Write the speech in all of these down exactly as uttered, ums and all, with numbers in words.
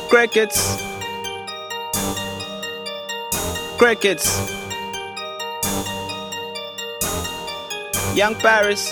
Crickets. Crickets. Young Paris.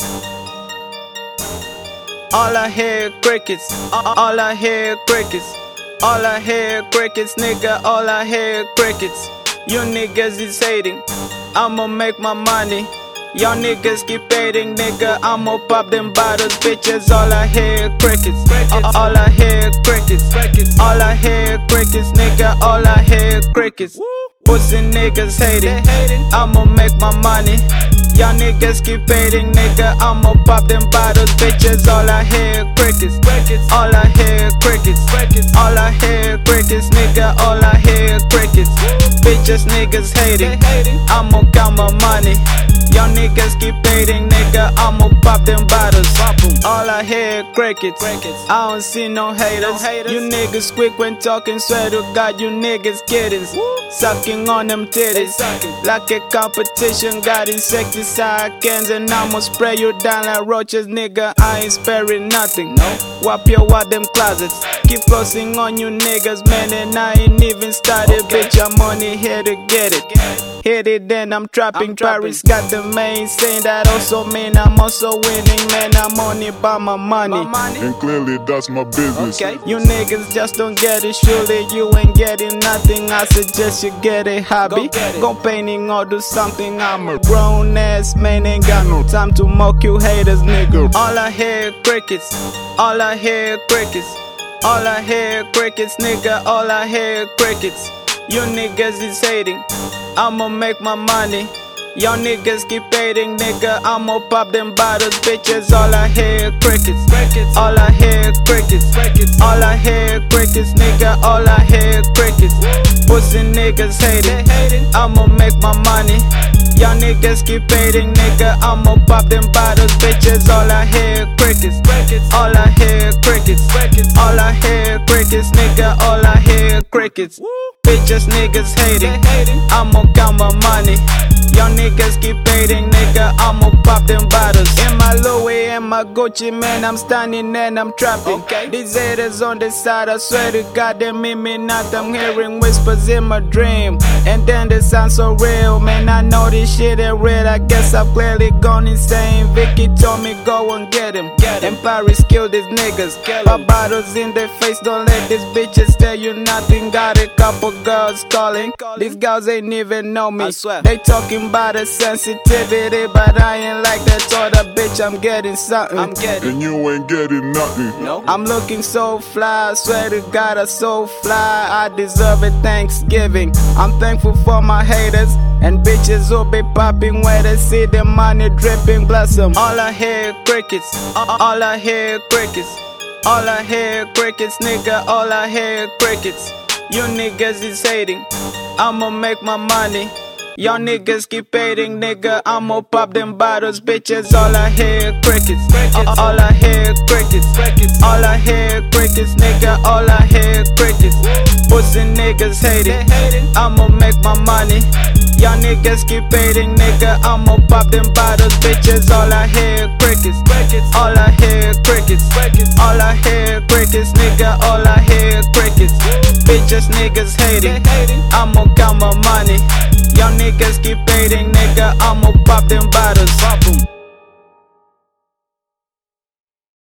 All I hear crickets. All I hear crickets. All I hear crickets, nigga. All I hear crickets. You niggas is hating. I'ma make my money. Y'all niggas keep hating, nigga. I'ma pop them bottles, bitches. All I hear crickets. All I hear crickets. All I hear crickets, nigga. All I hear crickets. Pussy niggas hating. I'ma make my money. Y'all niggas keep hating, nigga. I'ma pop them bottles, bitches. All I hear crickets. All I hear crickets. All I hear crickets, nigga. All I hear crickets. Bitches niggas hating. I'ma count my money. Y'all niggas keep hating, nigga. I'ma pop them bottles. All I hear crickets. I don't see no haters. You niggas quick when talking. Swear to God, you niggas kiddings. Sucking on them titties like a competition. Got insecticide cans and I'ma spray you down like roaches, nigga. I ain't sparing nothing. Wap your out them closets. Keep closing on you niggas, man, and I ain't even started. Bitch, I'm only here to get it. Hit it, then I'm trapping. Paris got the main saying that also mean I'm also winning, man. I'm only by my money. And clearly that's my business. Okay. You niggas just don't get it, surely you ain't getting nothing. I suggest you get a hobby. Go, Go painting or do something. I'm a grown ass man, ain't got no time to mock you haters, nigga. All I hear crickets. All I hear crickets. All I hear crickets, nigga. All I hear crickets. You niggas is hating. I'ma make my money. Y'all niggas keep hating, nigga. I'ma pop them bottles, bitches. All I hear crickets. All I hear crickets. All I hear crickets, nigga. All I hear crickets. Pussy niggas hating. I'ma make my money. Y'all niggas keep hating, nigga. I'ma pop them bottles, bitches. All I hear crickets. All I hear crickets. All I hear crickets, nigga. All I hear crickets. Bitches niggas hating. I'ma count my money. Y'all niggas keep hating, nigga. I'ma pop them bottles. In my Louis and my Gucci, man, I'm standing and I'm trapping. Okay. These haters on the side, I swear to God, they mean me not. I'm hearing whispers in my dream, and then they sound so real, man. I know this shit ain't real. I guess I've clearly gone insane. Vicky told me go and get him. And Paris killed these niggas. Pop bottles in their face, don't let these bitches tell you nothing. Got a couple girls calling. These girls ain't even know me. They talking about the sensitivity, but I ain't like that. Told a bitch I'm getting something. I'm getting. And you ain't getting nothing. No. I'm looking so fly. I swear to God, I'm so fly. I deserve a Thanksgiving. I'm thankful for my haters and bitches who be popping where they see the money dripping. Bless them. All I hear crickets. All I hear crickets. All I hear crickets, nigga. All I hear crickets. You niggas is hating. I'ma make my money. Y'all niggas keep hating, nigga. I'ma pop them bottles, bitches. All I hear crickets. All I hear crickets. All I hear crickets, nigga. All I hear crickets. Pussy niggas hating. I'ma make my money. Y'all niggas keep hating, nigga. I'ma pop them bottles, bitches. All I hear crickets. All I hear crickets. All I hear crickets, nigga. All I hear crickets. Bitches niggas hating. I'ma count my money. Y'all niggas keep hating, nigga. I'ma pop them bottles. Pop 'em.